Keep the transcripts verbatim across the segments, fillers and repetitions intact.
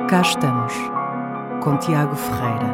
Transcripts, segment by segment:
Cá estamos, com Tiago Ferreira.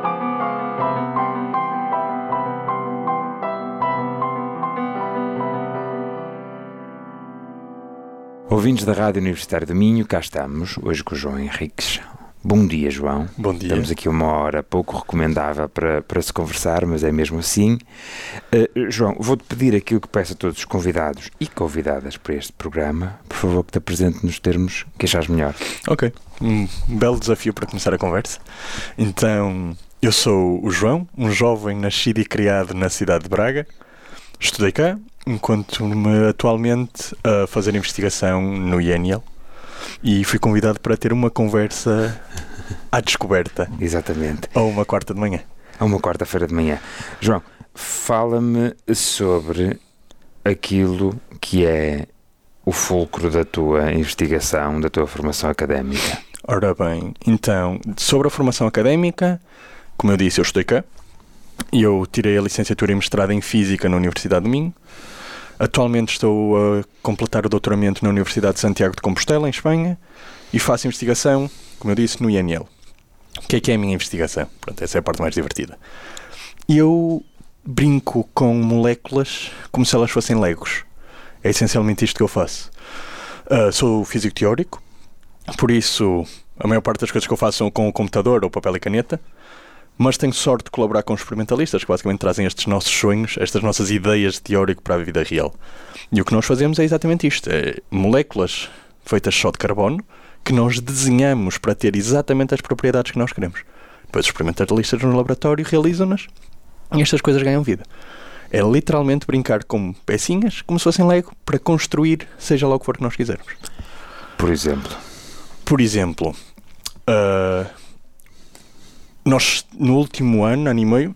Ouvintes da Rádio Universitária do Minho, cá estamos, hoje com o João Henriques. Bom dia, João. Bom dia. Estamos aqui uma hora pouco recomendável para, para se conversar, mas é mesmo assim. Uh, João, vou-te pedir aquilo que peço a todos os convidados e convidadas para este programa. Por favor, que te apresente nos termos que achares melhor. Ok. Um belo desafio para começar a conversa. Então, eu sou o João, um jovem nascido e criado na cidade de Braga. Estudei cá, encontro-me atualmente a fazer investigação no I N L. E fui convidado para ter uma conversa à descoberta. Exatamente. A uma quarta de manhã. A uma quarta-feira de manhã. João, fala-me sobre aquilo que é o fulcro da tua investigação, da tua formação académica. Ora bem, então, sobre a formação académica, como eu disse, eu estudei cá. Eu tirei a licenciatura e mestrado em Física na Universidade do Minho. Atualmente estou a completar o doutoramento na Universidade de Santiago de Compostela, em Espanha, e faço investigação, como eu disse, no I N L. O que é que é a minha investigação? Pronto, essa é a parte mais divertida. Eu brinco com moléculas como se elas fossem legos. É essencialmente isto que eu faço. Uh, sou físico teórico, por isso a maior parte das coisas que eu faço são com o computador ou papel e caneta, mas tenho sorte de colaborar com os experimentalistas que basicamente trazem estes nossos sonhos, estas nossas ideias de teórico para a vida real. E o que nós fazemos é exatamente isto, é moléculas feitas só de carbono que nós desenhamos para ter exatamente as propriedades que nós queremos. Depois os experimentalistas no laboratório realizam-nas e estas coisas ganham vida. É literalmente brincar com pecinhas, como se fossem Lego, para construir seja lá o que for que nós quisermos. Por exemplo? Por exemplo... Uh, Nós, no último ano, ano e meio,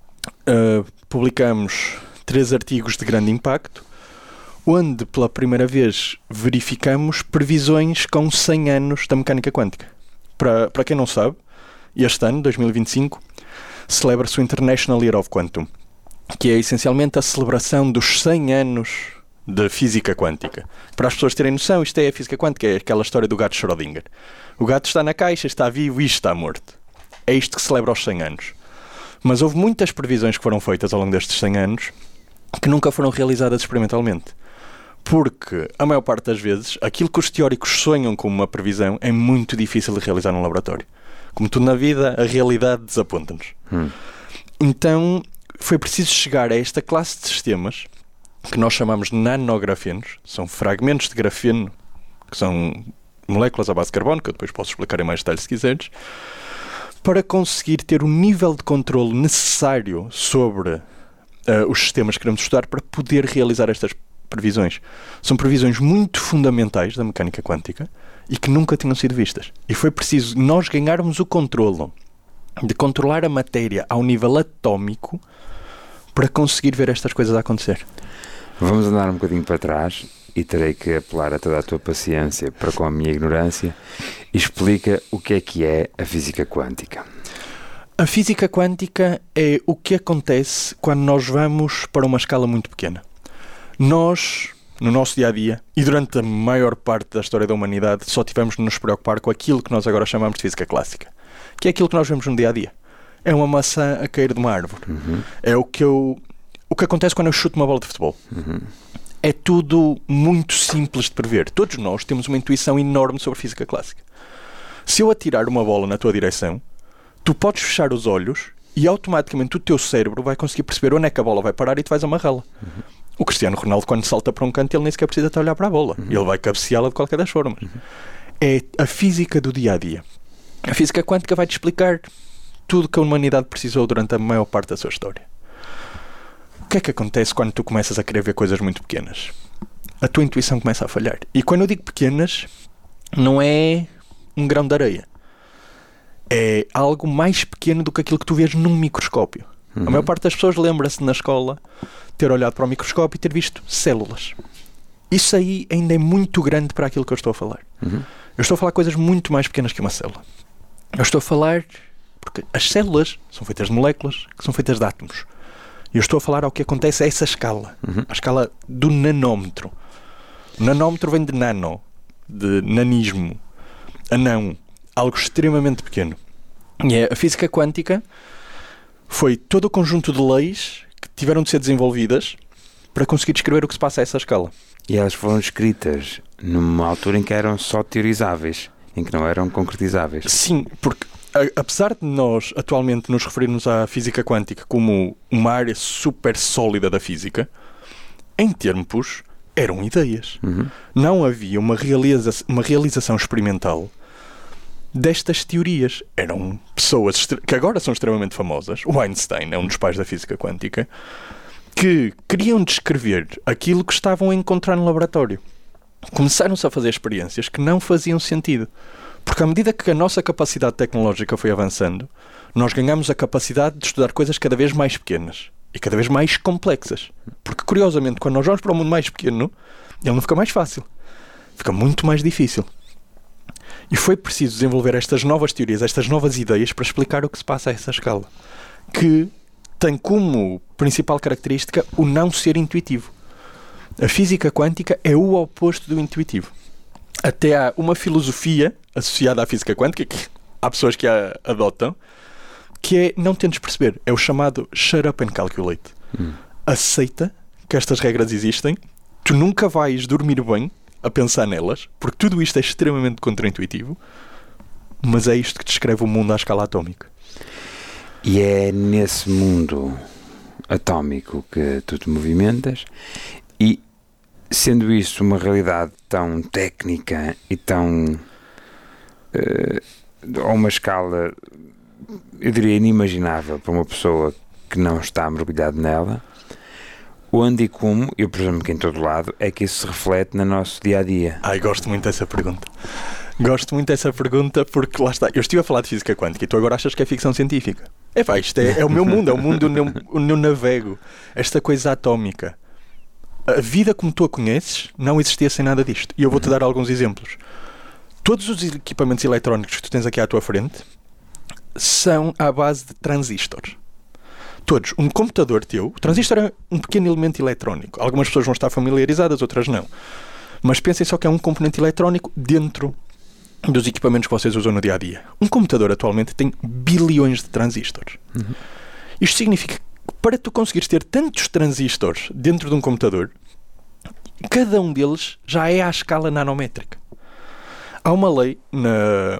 uh, publicamos três artigos de grande impacto, onde, pela primeira vez, verificamos previsões com cem anos da mecânica quântica. Para, para quem não sabe, este ano, dois mil e vinte e cinco, celebra-se o International Year of Quantum, que é essencialmente a celebração dos cem anos da física quântica. Para as pessoas terem noção, isto é a física quântica, é aquela história do gato Schrödinger. O gato está na caixa, está vivo e está morto. É isto que celebra os cem anos. Mas houve muitas previsões que foram feitas ao longo destes cem anos que nunca foram realizadas experimentalmente. Porque, a maior parte das vezes, aquilo que os teóricos sonham como uma previsão é muito difícil de realizar num laboratório. Como tudo na vida, a realidade desaponta-nos. Hum. Então, foi preciso chegar a esta classe de sistemas que nós chamamos de nanografenos. São fragmentos de grafeno, que são moléculas à base de carbono, que eu depois posso explicar em mais detalhes se quiseres, para conseguir ter o nível de controle necessário sobre uh, os sistemas que queremos estudar para poder realizar estas previsões. São previsões muito fundamentais da mecânica quântica e que nunca tinham sido vistas. E foi preciso nós ganharmos o controle de controlar a matéria ao nível atómico para conseguir ver estas coisas a acontecer. Vamos andar um bocadinho para trás e terei que apelar a toda a tua paciência para com a minha ignorância. Explica o que é que é a física quântica. A física quântica é o que acontece quando nós vamos para uma escala muito pequena. Nós, no nosso dia-a-dia, e durante a maior parte da história da humanidade, só tivemos de nos preocupar com aquilo que nós agora chamamos de física clássica, que é aquilo que nós vemos no dia-a-dia. É uma maçã a cair de uma árvore. Uhum. É o que, eu, o que acontece quando eu chuto uma bola de futebol. Uhum. É tudo muito simples de prever. Todos nós temos uma intuição enorme sobre física clássica. Se eu atirar uma bola na tua direção, tu podes fechar os olhos e automaticamente o teu cérebro vai conseguir perceber onde é que a bola vai parar e tu vais amarrá-la. Uhum. O Cristiano Ronaldo, quando salta para um canto, ele nem sequer precisa de olhar para a bola. Uhum. Ele vai cabeceá-la de qualquer das formas. Uhum. É a física do dia-a-dia. A física quântica vai-te explicar tudo que a humanidade precisou durante a maior parte da sua história. O que é que acontece quando tu começas a querer ver coisas muito pequenas? A tua intuição começa a falhar. E quando eu digo pequenas, não é um grão de areia. É algo mais pequeno do que aquilo que tu vês num microscópio. Uhum. A maior parte das pessoas lembra-se na escola ter olhado para o microscópio e ter visto células. Isso aí ainda é muito grande para aquilo que eu estou a falar. Uhum. Eu estou a falar coisas muito mais pequenas que uma célula. Eu estou a falar... Porque as células são feitas de moléculas que são feitas de átomos. E eu estou a falar ao que acontece a essa escala. Uhum. A escala do nanómetro. O nanómetro vem de nano, de nanismo. Anão. algo extremamente pequeno. E é, a física quântica foi todo o conjunto de leis que tiveram de ser desenvolvidas para conseguir descrever o que se passa a essa escala. E elas foram escritas numa altura em que eram só teorizáveis, em que não eram concretizáveis. Sim, porque a, apesar de nós atualmente nos referirmos à física quântica como uma área super sólida da física, em tempos eram ideias. Uhum. Não havia uma, realiza uma realização experimental destas teorias. Eram pessoas que agora são extremamente famosas. O Einstein é um dos pais da física quântica, que queriam descrever aquilo que estavam a encontrar no laboratório. Começaram-se a fazer experiências que não faziam sentido. Porque à medida que a nossa capacidade tecnológica foi avançando, nós ganhamos a capacidade de estudar coisas cada vez mais pequenas e cada vez mais complexas. Porque, curiosamente, quando nós vamos para um mundo mais pequeno, ele não fica mais fácil. Fica muito mais difícil. E foi preciso desenvolver estas novas teorias, estas novas ideias para explicar o que se passa a essa escala. Que tem como principal característica o não ser intuitivo. A física quântica é o oposto do intuitivo. Até há uma filosofia associada à física quântica, que há pessoas que a adotam, que é não tentes perceber. É o chamado shut up and calculate. Hum. Aceita que estas regras existem, tu nunca vais dormir bem a pensar nelas, porque tudo isto é extremamente contraintuitivo, mas é isto que descreve o mundo à escala atómica. E é nesse mundo atómico que tu te movimentas, e sendo isso uma realidade tão técnica e tão uh, a uma escala, eu diria, inimaginável para uma pessoa que não está mergulhado nela, onde e como, eu presumo que em todo lado, é que isso se reflete no nosso dia-a-dia? Ai, gosto muito dessa pergunta. Gosto muito dessa pergunta porque, lá está, eu estive a falar de física quântica e tu agora achas que é ficção científica. É pá, isto é, é o meu mundo, é o mundo onde eu, onde eu navego. Esta coisa atómica. A vida como tu a conheces não existia sem nada disto. E eu vou-te dar alguns exemplos. Todos os equipamentos eletrónicos que tu tens aqui à tua frente são à base de transistores. Todos. Um computador teu, o transistor é um pequeno elemento eletrónico. Algumas pessoas vão estar familiarizadas, outras não. Mas pensem só que é um componente eletrónico dentro dos equipamentos que vocês usam no dia-a-dia. Um computador atualmente tem bilhões de transistores. Uhum. Isto significa que para tu conseguires ter tantos transistores dentro de um computador, cada um deles já é à escala nanométrica. Há uma lei na,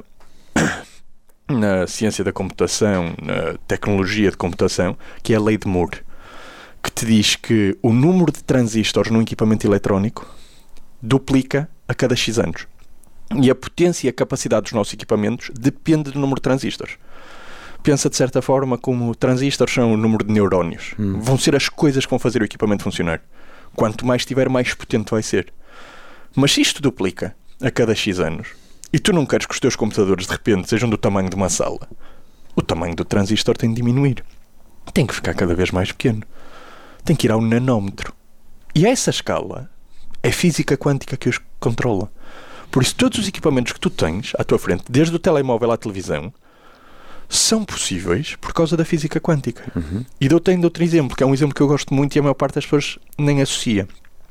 na ciência da computação, na tecnologia de computação, que é a lei de Moore, que te diz que o número de transistores num equipamento eletrónico duplica a cada X anos. E a potência e a capacidade dos nossos equipamentos depende do número de transistores. Pensa de certa forma como transistores são o número de neurónios. Hum. Vão ser as coisas que vão fazer o equipamento funcionar. Quanto mais tiver, mais potente vai ser. Mas se isto duplica a cada X anos, e tu não queres que os teus computadores de repente sejam do tamanho de uma sala, o tamanho do transistor tem de diminuir. Tem que ficar cada vez mais pequeno. Tem que ir ao nanómetro. E a essa escala é física quântica que os controla. Por isso, todos os equipamentos que tu tens à tua frente, desde o telemóvel à televisão, são possíveis por causa da física quântica. Uhum. E dou-te ainda outro exemplo, que é um exemplo que eu gosto muito e a maior parte das pessoas nem associa.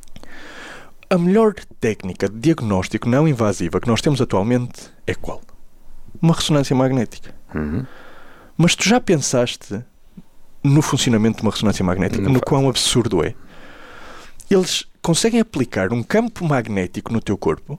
A melhor técnica de diagnóstico não invasiva que nós temos atualmente é qual? Uma ressonância magnética. Uhum. Mas tu já pensaste no funcionamento de uma ressonância magnética? Não no faz. Quão absurdo é? Eles conseguem aplicar um campo magnético no teu corpo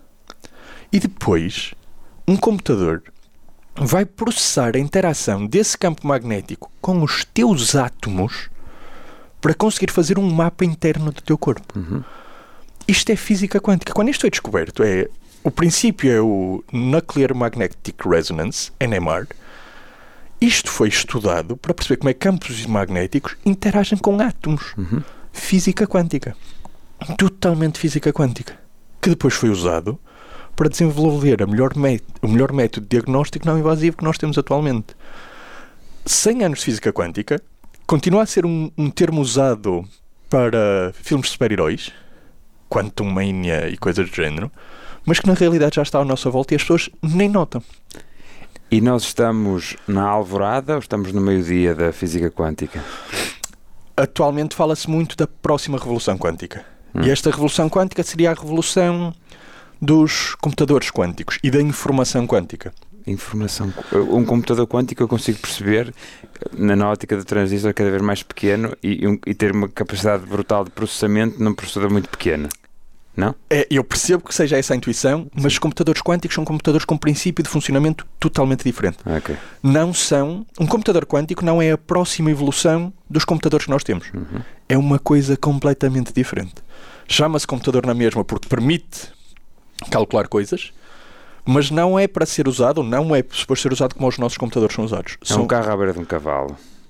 e depois um computador vai processar a interação desse campo magnético com os teus átomos para conseguir fazer um mapa interno do teu corpo. Uhum. Isto é física quântica. Quando isto foi descoberto, é, o princípio é o Nuclear Magnetic Resonance, N M R. Isto foi estudado para perceber como é que campos magnéticos interagem com átomos. Uhum. Física quântica. Totalmente física quântica. Que depois foi usado para desenvolver a melhor o melhor método de diagnóstico não invasivo que nós temos atualmente. cem anos de física quântica continua a ser um, um termo usado para filmes de super-heróis, Quantum Mania e coisas do género, mas que na realidade já está à nossa volta e as pessoas nem notam. E nós estamos na alvorada ou estamos no meio-dia da física quântica? Atualmente fala-se muito da próxima revolução quântica. Hum. E esta revolução quântica seria a revolução dos computadores quânticos e da informação quântica. Informação. Um computador quântico eu consigo perceber na ótica do transistor cada vez mais pequeno e, um, e ter uma capacidade brutal de processamento num processador muito pequeno. Não? É, eu percebo que seja essa a intuição, mas os computadores quânticos são computadores com princípio de funcionamento totalmente diferente. Okay. Não são... Um computador quântico não é a próxima evolução dos computadores que nós temos. Uhum. É uma coisa completamente diferente. Chama-se computador na mesma porque permite calcular coisas, mas não é para ser usado, ou não é suposto ser usado como os nossos computadores são usados. É são... um carro à beira de um cavalo.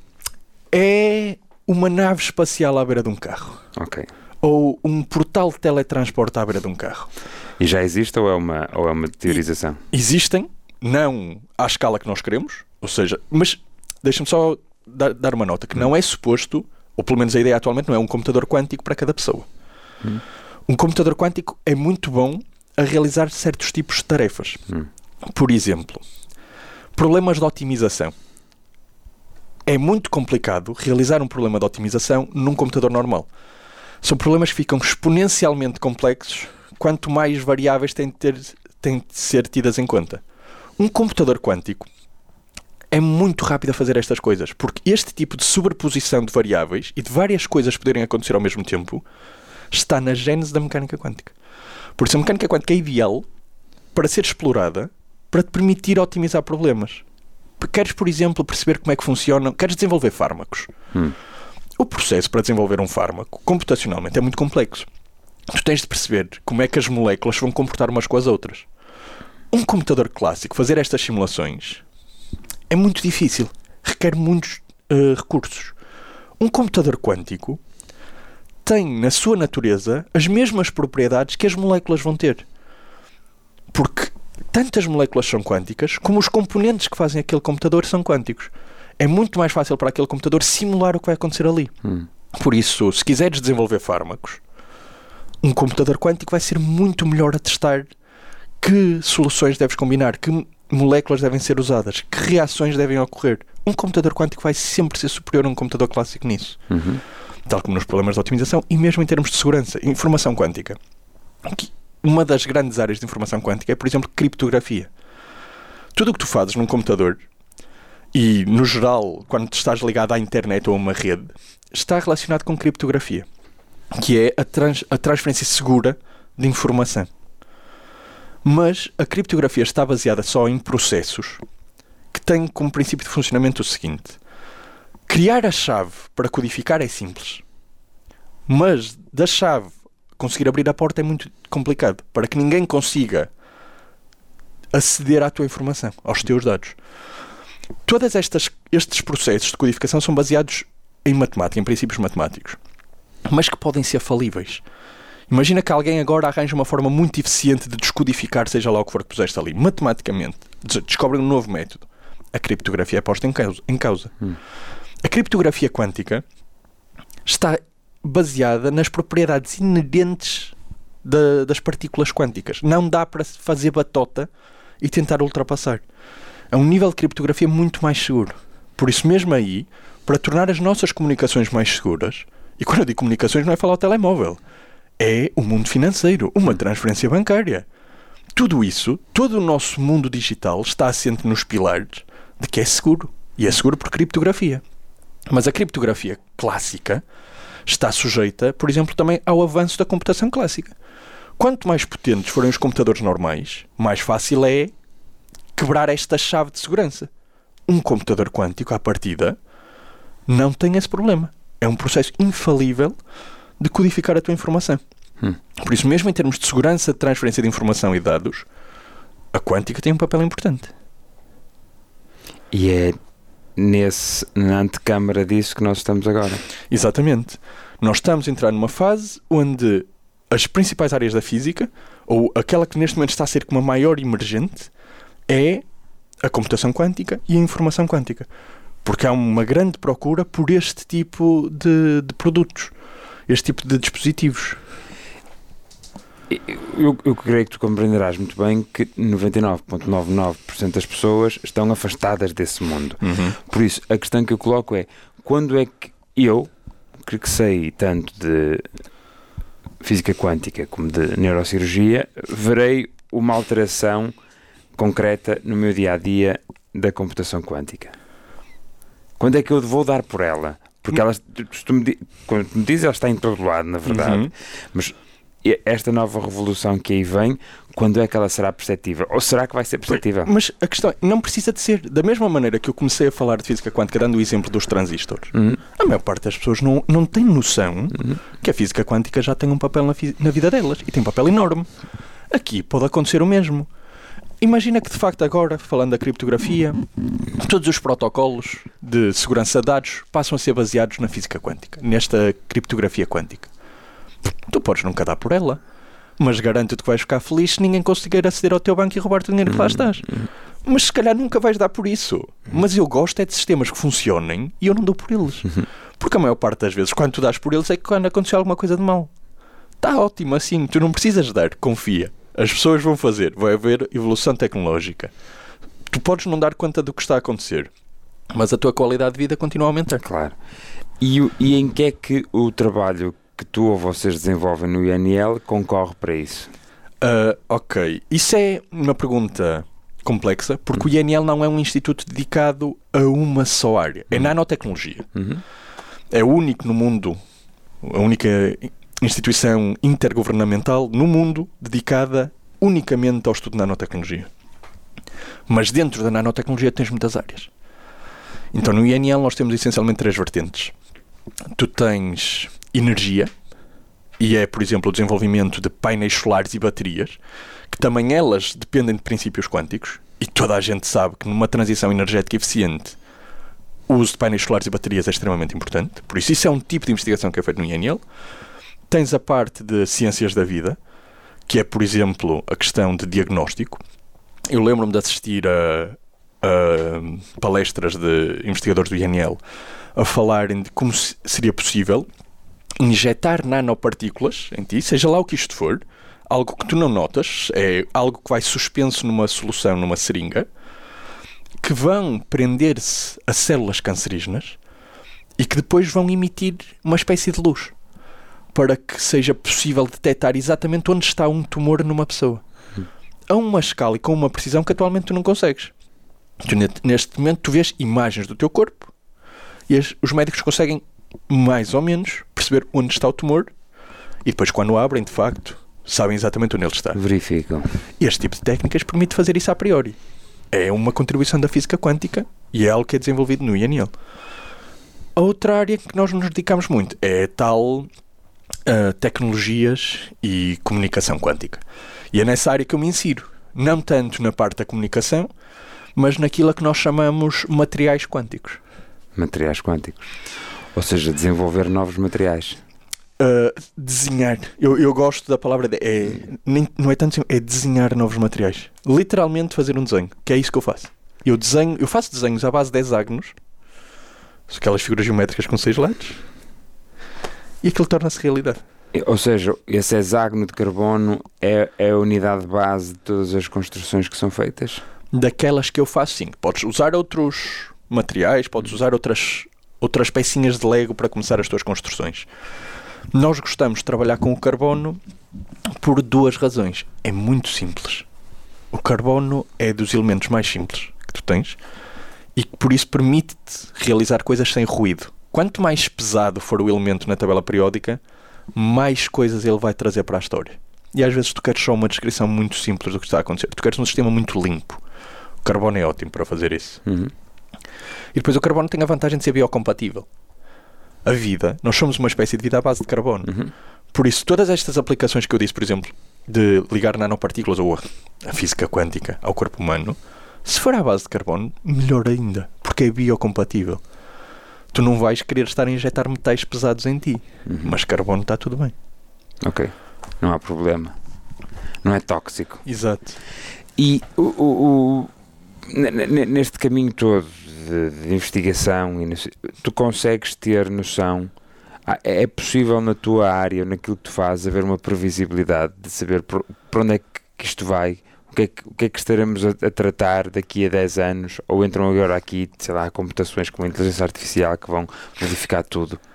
É uma nave espacial à beira de um carro. Ok. Ou um portal de teletransporte à beira de um carro. E já existe ou é uma, ou é uma teorização? E existem, não à escala que nós queremos, ou seja, mas deixa-me só dar, dar uma nota, que hum. não é suposto, ou pelo menos a ideia atualmente não é um computador quântico para cada pessoa. Hum. Um computador quântico é muito bom a realizar certos tipos de tarefas. Hum. Por exemplo, problemas de otimização. É muito complicado realizar um problema de otimização num computador normal. São problemas que ficam exponencialmente complexos quanto mais variáveis têm de, ter, têm de ser tidas em conta. Um computador quântico é muito rápido a fazer estas coisas, porque este tipo de sobreposição de variáveis e de várias coisas poderem acontecer ao mesmo tempo está na gênese da mecânica quântica. Por isso a mecânica quântica é ideal para ser explorada, para te permitir otimizar problemas. Queres, por exemplo, perceber como é que funcionam, queres desenvolver fármacos. Hum. O processo para desenvolver um fármaco, computacionalmente, é muito complexo. Tu tens de perceber como é que as moléculas vão comportar umas com as outras. Um computador clássico, fazer estas simulações, é muito difícil. Requer muitos uh, recursos. Um computador quântico tem, na sua natureza, as mesmas propriedades que as moléculas vão ter. Porque tanto as moléculas são quânticas, como os componentes que fazem aquele computador são quânticos. É muito mais fácil para aquele computador simular o que vai acontecer ali. Hum. Por isso, se quiseres desenvolver fármacos, um computador quântico vai ser muito melhor a testar que soluções deves combinar, que moléculas devem ser usadas, que reações devem ocorrer. Um computador quântico vai sempre ser superior a um computador clássico nisso. Uhum. Tal como nos problemas de otimização e mesmo em termos de segurança. Informação quântica. Uma das grandes áreas de informação quântica é, por exemplo, criptografia. Tudo o que tu fazes num computador e, no geral, quando estás ligado à internet ou a uma rede, está relacionado com criptografia, que é a, trans, a transferência segura de informação. Mas a criptografia está baseada só em processos que têm como princípio de funcionamento o seguinte: criar a chave para codificar é simples, mas da chave conseguir abrir a porta é muito complicado, para que ninguém consiga aceder à tua informação, aos teus dados. Todos estes processos de codificação são baseados em matemática, em princípios matemáticos, mas que podem ser falíveis. Imagina que alguém agora arranja uma forma muito eficiente de descodificar seja lá o que for que puseste ali. Matematicamente, descobre um novo método. A criptografia é posta em causa. Em causa. Hum. A criptografia quântica está baseada nas propriedades inerentes de, das partículas quânticas. Não dá para fazer batota e tentar ultrapassar. É um nível de criptografia muito mais seguro. Por isso mesmo aí, para tornar as nossas comunicações mais seguras, e quando eu digo comunicações não é falar ao telemóvel, é o mundo financeiro, uma transferência bancária. Tudo isso, todo o nosso mundo digital está assente nos pilares de que é seguro. E é seguro por criptografia. Mas a criptografia clássica está sujeita, por exemplo, também ao avanço da computação clássica. Quanto mais potentes forem os computadores normais, mais fácil é quebrar esta chave de segurança. Um computador quântico, à partida, não tem esse problema. É um processo infalível de codificar a tua informação. Hum. Por isso, mesmo em termos de segurança, de transferência de informação e dados, a quântica tem um papel importante. E é nesse, na antecâmara disso que nós estamos agora. Exatamente. Nós estamos a entrar numa fase onde as principais áreas da física, ou aquela que neste momento está a ser como a maior emergente, é a computação quântica e a informação quântica. Porque há uma grande procura por este tipo de, de produtos, este tipo de dispositivos. Eu, eu creio que tu compreenderás muito bem que noventa e nove vírgula noventa e nove por cento das pessoas estão afastadas desse mundo. Uhum. Por isso, a questão que eu coloco é: quando é que eu, que sei tanto de física quântica como de neurocirurgia, verei uma alteração concreta no meu dia-a-dia da computação quântica? Quando é que eu vou dar por ela? Porque ela, tu me, quando me dizes, ela está em todo lado, na verdade. Uhum. Mas esta nova revolução que aí vem, quando é que ela será perceptível? Ou será que vai ser perceptível? Mas a questão não precisa de ser. Da mesma maneira que eu comecei a falar de física quântica, dando o exemplo dos transistores, uhum. a maior parte das pessoas não, não tem noção uhum. que a física quântica já tem um papel na, na vida delas. E tem um papel enorme. Aqui pode acontecer o mesmo. Imagina que, de facto, agora, falando da criptografia, todos os protocolos de segurança de dados passam a ser baseados na física quântica, nesta criptografia quântica. Tu podes nunca dar por ela, mas garanto-te que vais ficar feliz se ninguém conseguir aceder ao teu banco e roubar-te o dinheiro que lá estás. Mas se calhar nunca vais dar por isso. Mas eu gosto é de sistemas que funcionem e eu não dou por eles. Porque a maior parte das vezes, quando tu dás por eles, é que quando aconteceu alguma coisa de mal. Está ótimo assim, tu não precisas dar, confia. As pessoas vão fazer, vai haver evolução tecnológica. Tu podes não dar conta do que está a acontecer, mas a tua qualidade de vida continua a aumentar. Claro. E, e em que é que o trabalho que tu ou vocês desenvolvem no I N L concorre para isso? Uh, ok. Isso é uma pergunta complexa, porque uhum. o I N L não é um instituto dedicado a uma só área. É uhum. nanotecnologia. Uhum. É o único no mundo, a única instituição intergovernamental no mundo dedicada unicamente ao estudo de nanotecnologia. Mas dentro da nanotecnologia tens muitas áreas. Então no I N L nós temos essencialmente três vertentes. Tu tens energia, e é, por exemplo, o desenvolvimento de painéis solares e baterias, que também elas dependem de princípios quânticos, e toda a gente sabe que numa transição energética eficiente o uso de painéis solares e baterias é extremamente importante. Por isso, isso é um tipo de investigação que é feito no I N L. Tens a parte de ciências da vida, que é, por exemplo, a questão de diagnóstico. Eu lembro-me de assistir a, a palestras de investigadores do I N L a falarem de como seria possível injetar nanopartículas em ti, seja lá o que isto for, algo que tu não notas, é algo que vai suspenso numa solução, numa seringa, que vão prender-se a células cancerígenas e que depois vão emitir uma espécie de luz, para que seja possível detectar exatamente onde está um tumor numa pessoa. A uma escala e com uma precisão que atualmente tu não consegues. Tu, neste momento tu vês imagens do teu corpo e as, os médicos conseguem mais ou menos perceber onde está o tumor e depois quando o abrem, de facto, sabem exatamente onde ele está. Verificam. Este tipo de técnicas permite fazer isso a priori. É uma contribuição da física quântica e é algo que é desenvolvido no I N L. A outra área que nós nos dedicamos muito é tal... Uh, tecnologias e comunicação quântica. E é nessa área que eu me insiro. Não tanto na parte da comunicação, mas naquilo que nós chamamos materiais quânticos. Materiais quânticos. Ou seja, desenvolver novos materiais. Uh, desenhar. Eu, eu gosto da palavra... De, é, nem, não é tanto... É desenhar novos materiais. Literalmente fazer um desenho. Que é isso que eu faço. Eu desenho... Eu faço desenhos à base de hexágonos. Aquelas figuras geométricas com seis lados. E aquilo torna-se realidade. Ou seja, esse hexágono de carbono é, é a unidade base de todas as construções que são feitas? Daquelas que eu faço, sim. Podes usar outros materiais, podes usar outras, outras pecinhas de Lego para começar as tuas construções. Nós gostamos de trabalhar com o carbono por duas razões. É muito simples. O carbono é dos elementos mais simples que tu tens e que por isso permite-te realizar coisas sem ruído. Quanto mais pesado for o elemento na tabela periódica, mais coisas ele vai trazer para a história. E às vezes tu queres só uma descrição muito simples do que está a acontecer. Tu queres um sistema muito limpo. O carbono é ótimo para fazer isso. Uhum. E depois o carbono tem a vantagem de ser biocompatível. A vida, nós somos uma espécie de vida à base de carbono. Uhum. Por isso, todas estas aplicações que eu disse, por exemplo, de ligar nanopartículas ou a física quântica ao corpo humano, se for à base de carbono, melhor ainda, porque é biocompatível. Tu não vais querer estar a injetar metais pesados em ti, uhum. mas carbono está tudo bem. Ok, não há problema. Não é tóxico. Exato. E o, o, o, neste caminho todo de, de investigação, tu consegues ter noção, é possível na tua área, naquilo que tu fazes, haver uma previsibilidade de saber para onde é que isto vai? O que é que, o que, é que estaremos a, a tratar daqui a dez anos? Ou entram agora aqui, sei lá, computações como a inteligência artificial que vão modificar tudo?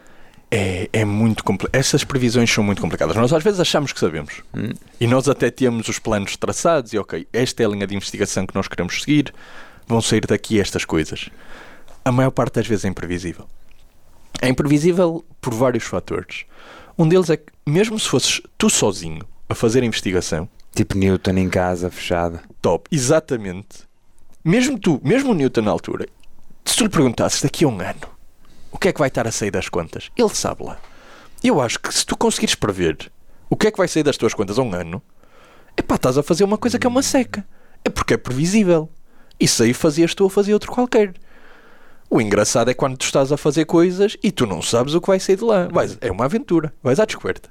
é, é muito complicado. Essas previsões são muito complicadas. Nós às vezes achamos que sabemos. Hum. E nós até temos os planos traçados e ok, esta é a linha de investigação que nós queremos seguir, vão sair daqui estas coisas. A maior parte das vezes é imprevisível. É imprevisível por vários fatores. Um deles é que, mesmo se fosses tu sozinho a fazer a investigação... Tipo Newton em casa, fechada. Top, exatamente. Mesmo tu, mesmo o Newton na altura, se tu lhe perguntasses daqui a um ano o que é que vai estar a sair das contas, ele sabe lá. Eu acho que se tu conseguires prever o que é que vai sair das tuas contas a um ano, epá, estás a fazer uma coisa que é uma seca. É porque é previsível. Isso aí fazias tu ou fazia outro qualquer. O engraçado é quando tu estás a fazer coisas e tu não sabes o que vai sair de lá. Vais, é uma aventura. Vais à descoberta.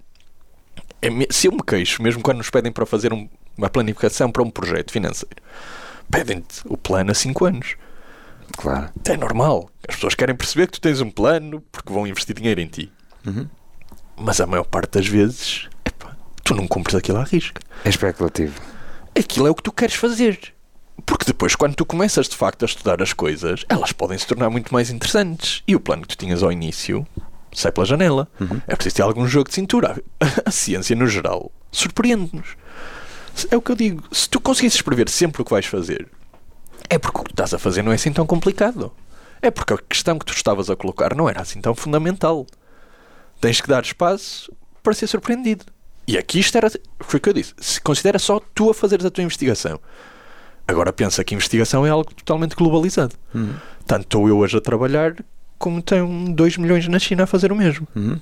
É, se eu me queixo, mesmo quando nos pedem para fazer um, uma planificação para um projeto financeiro, pedem-te o plano a cinco anos. Claro. É normal. As pessoas querem perceber que tu tens um plano porque vão investir dinheiro em ti. Uhum. Mas a maior parte das vezes, epá, tu não cumpres aquilo à risca. É especulativo. Aquilo é o que tu queres fazer. Porque depois, quando tu começas de facto a estudar as coisas, elas podem se tornar muito mais interessantes. E o plano que tu tinhas ao início sai pela janela. Uhum. É preciso ter algum jogo de cintura. A ciência, no geral, surpreende-nos. É o que eu digo. Se tu conseguisses prever sempre o que vais fazer, é porque o que estás a fazer não é assim tão complicado. É porque a questão que tu estavas a colocar não era assim tão fundamental. Tens que dar espaço para ser surpreendido. E aqui isto era... Foi o que eu disse. Se considera só tu a fazeres a tua investigação. Agora pensa que investigação é algo totalmente globalizado. Uhum. Tanto estou eu hoje a trabalhar, como tenho dois milhões na China a fazer o mesmo. Uhum.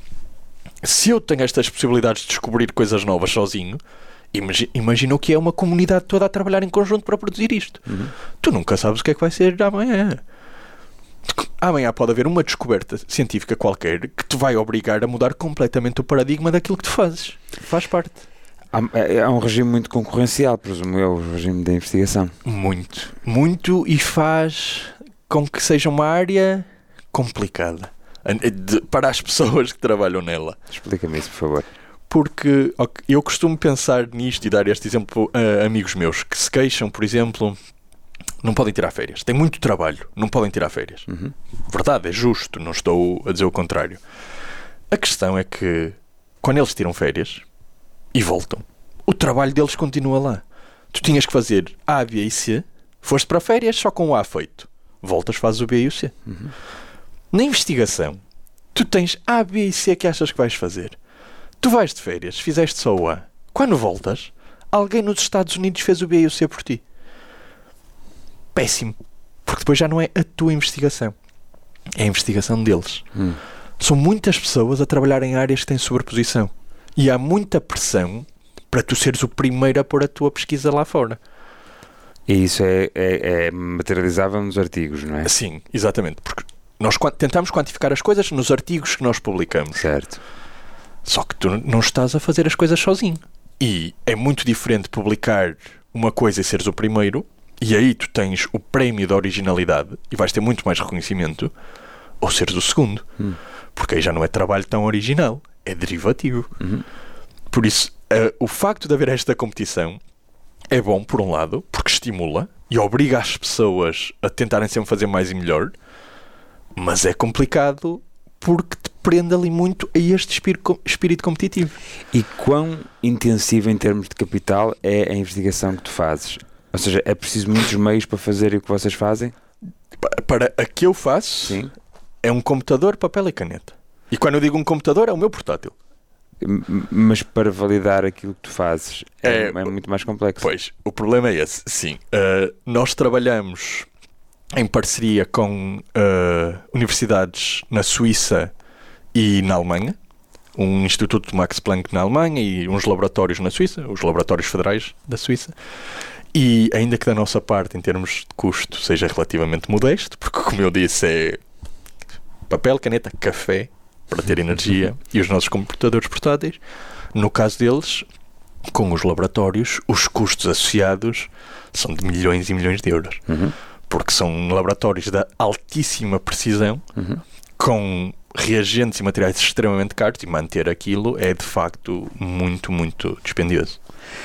Se eu tenho estas possibilidades de descobrir coisas novas sozinho, imagi- imagina o que é uma comunidade toda a trabalhar em conjunto para produzir isto. Uhum. Tu nunca sabes o que é que vai ser amanhã. Amanhã pode haver uma descoberta científica qualquer que te vai obrigar a mudar completamente o paradigma daquilo que tu fazes. Faz parte. É um regime muito concorrencial, presumo eu, o regime da investigação. Muito. Muito, e faz com que seja uma área complicada de, para as pessoas que trabalham nela. Explica-me isso, por favor. Porque okay, eu costumo pensar nisto e dar este exemplo a amigos meus que se queixam, por exemplo, não podem tirar férias. Têm muito trabalho, não podem tirar férias. Uhum. Verdade, é justo, não estou a dizer o contrário. A questão é que quando eles tiram férias e voltam, o trabalho deles continua lá. Tu tinhas que fazer A, B e C, foste para férias só com o A feito. Voltas, fazes o B e o C. Uhum. Na investigação, tu tens A, B e C que achas que vais fazer. Tu vais de férias, fizeste só o A. Quando voltas, alguém nos Estados Unidos fez o B e o C por ti. Péssimo. Porque depois já não é a tua investigação. É a investigação deles. Hum. São muitas pessoas a trabalhar em áreas que têm sobreposição. E há muita pressão para tu seres o primeiro a pôr a tua pesquisa lá fora. E isso é, é, é materializável nos artigos, não é? Sim, exatamente. Porque nós tentamos quantificar as coisas nos artigos que nós publicamos. Certo. Só que tu não estás a fazer as coisas sozinho. E é muito diferente publicar uma coisa e seres o primeiro, e aí tu tens o prémio da originalidade e vais ter muito mais reconhecimento, ou seres o segundo. Hum. Porque aí já não é trabalho tão original, é derivativo. Uhum. Por isso, uh, o facto de haver esta competição é bom, por um lado, porque estimula e obriga as pessoas a tentarem sempre fazer mais e melhor, mas é complicado porque te prende ali muito a este espírito, espírito competitivo. E quão intensivo em termos de capital é a investigação que tu fazes? Ou seja, é preciso muitos meios para fazer o que vocês fazem? Para a que eu faço, sim, é um computador, papel e caneta. E quando eu digo um computador, é o meu portátil. Mas para validar aquilo que tu fazes é, é, é muito mais complexo. Pois, o problema é esse, sim. Uh, nós trabalhamos em parceria com uh, universidades na Suíça e na Alemanha, um Instituto Max Planck na Alemanha e uns laboratórios na Suíça, os laboratórios federais da Suíça. E ainda que da nossa parte, em termos de custo, seja relativamente modesto, porque, como eu disse, é papel, caneta, café, para ter energia, e os nossos computadores portáteis, no caso deles, com os laboratórios, os custos associados são de milhões e milhões de euros. Uhum. Porque são laboratórios de altíssima precisão, uhum, com reagentes e materiais extremamente caros, e manter aquilo é, de facto, muito, muito dispendioso.